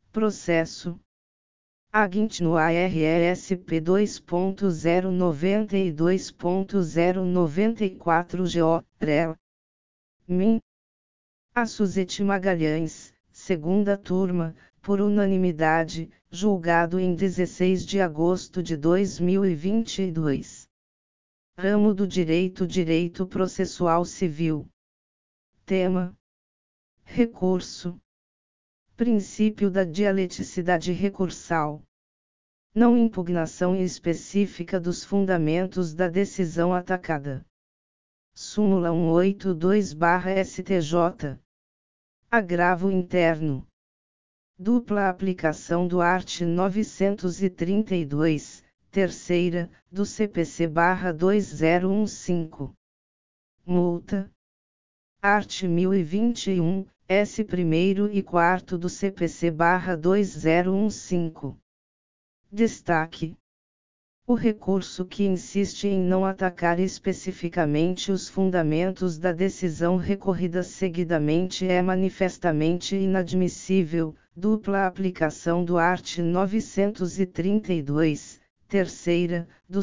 Processo Agint no ARESP 2.092.094 GO, REL. MIN. A Suzete Magalhães, segunda turma, por unanimidade, julgado em 16 de agosto de 2022. Ramo do Direito Processual Civil. Tema: Recurso. Princípio da dialeticidade recursal. Não impugnação específica dos fundamentos da decisão atacada. Súmula 182/STJ. Agravo interno. Dupla aplicação do art. 932, terceira, do CPC/2015. Multa. Art. 1021, S. 1º e 4º do CPC/2015. Destaque: o recurso que insiste em não atacar especificamente os fundamentos da decisão recorrida seguidamente é manifestamente inadmissível. Dupla aplicação do art. 932, terceira, do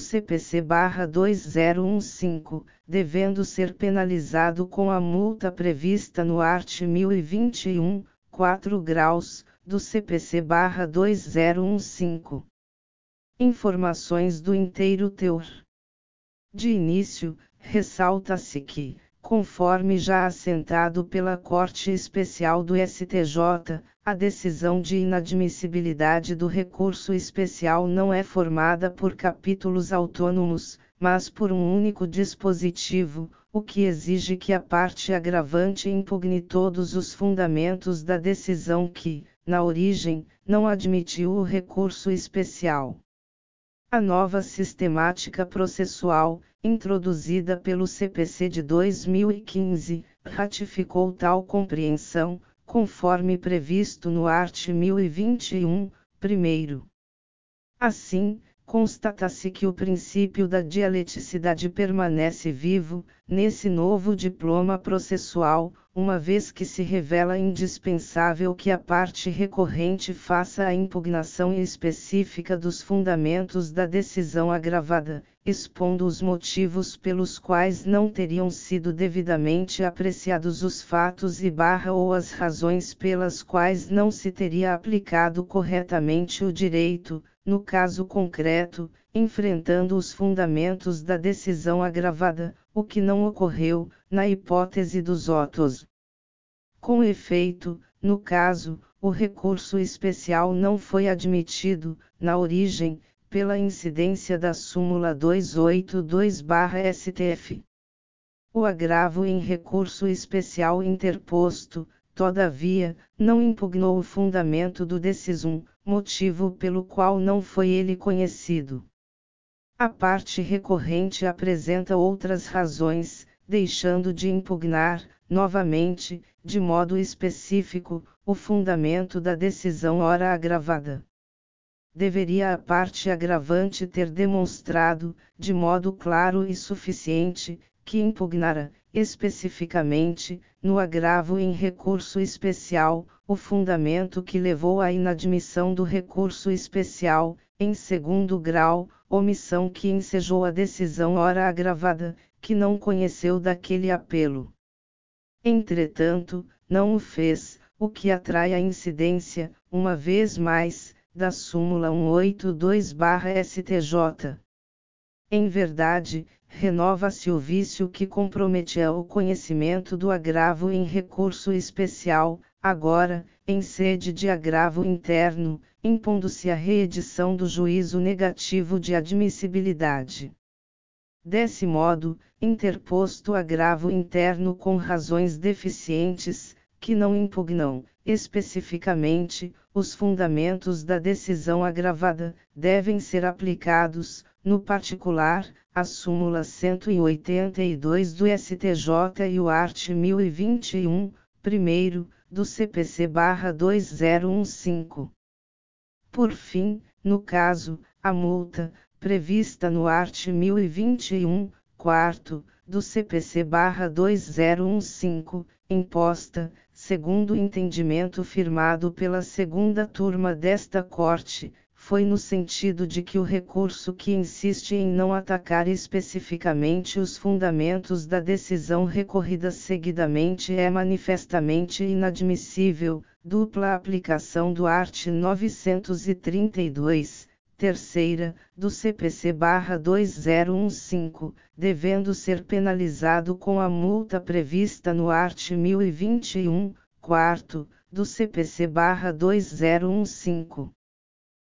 CPC/2015, devendo ser penalizado com a multa prevista no art. 1021, 4 graus, do CPC/2015. Informações do inteiro teor. De início, ressalta-se que, conforme já assentado pela Corte Especial do STJ, a decisão de inadmissibilidade do recurso especial não é formada por capítulos autônomos, mas por um único dispositivo, o que exige que a parte agravante impugne todos os fundamentos da decisão que, na origem, não admitiu o recurso especial. A nova sistemática processual, introduzida pelo CPC de 2015, ratificou tal compreensão, conforme previsto no art. 1021, primeiro. Assim, constata-se que o princípio da dialeticidade permanece vivo, nesse novo diploma processual, uma vez que se revela indispensável que a parte recorrente faça a impugnação específica dos fundamentos da decisão agravada, expondo os motivos pelos quais não teriam sido devidamente apreciados os fatos ou as razões pelas quais não se teria aplicado corretamente o direito, no caso concreto, enfrentando os fundamentos da decisão agravada, o que não ocorreu, na hipótese dos autos. Com efeito, no caso, o recurso especial não foi admitido, na origem, pela incidência da súmula 282/STF. O agravo em recurso especial interposto, todavia, não impugnou o fundamento do decisum, motivo pelo qual não foi ele conhecido. A parte recorrente apresenta outras razões, deixando de impugnar, novamente, de modo específico, o fundamento da decisão ora agravada. Deveria a parte agravante ter demonstrado, de modo claro e suficiente, que impugnara, especificamente, no agravo em recurso especial, o fundamento que levou à inadmissão do recurso especial, em segundo grau, omissão que ensejou a decisão ora agravada, que não conheceu daquele apelo. Entretanto, não o fez, o que atrai a incidência, uma vez mais, da súmula 182/STJ. Em verdade, renova-se o vício que comprometia o conhecimento do agravo em recurso especial, agora, em sede de agravo interno, impondo-se a reedição do juízo negativo de admissibilidade. Desse modo, interposto agravo interno com razões deficientes, que não impugnam, especificamente, os fundamentos da decisão agravada, devem ser aplicados, no particular, a súmula 182 do STJ e o art. 1021, primeiro, do CPC/2015. Por fim, no caso, a multa, prevista no art. 1021, quarto, do CPC/2015, imposta, segundo o entendimento firmado pela segunda turma desta Corte, foi no sentido de que o recurso que insiste em não atacar especificamente os fundamentos da decisão recorrida seguidamente é manifestamente inadmissível, dupla aplicação do art. 932, terceira, do CPC/2015, devendo ser penalizado com a multa prevista no art. 1021, quarto, do CPC/2015.